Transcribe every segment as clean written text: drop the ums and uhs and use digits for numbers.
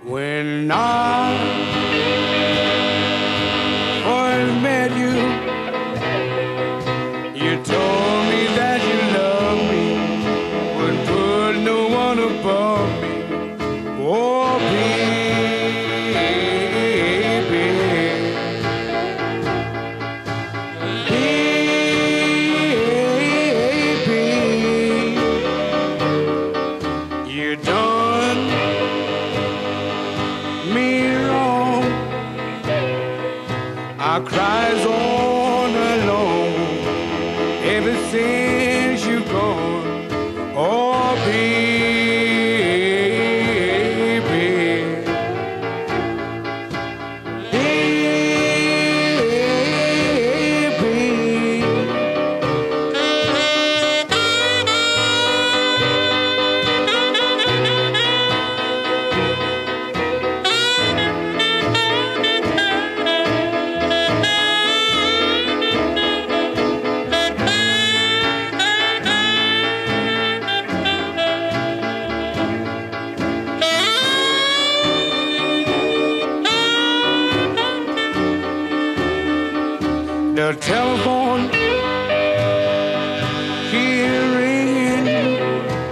When I first met you, you told me that you loved me, would put no one above me. Oh, baby, baby, you done me wrong. I cries all alone ever since you gone. Oh, baby, baby. The telephone keep ringing,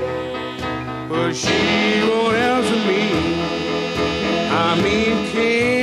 but she won't answer me. I mean, can't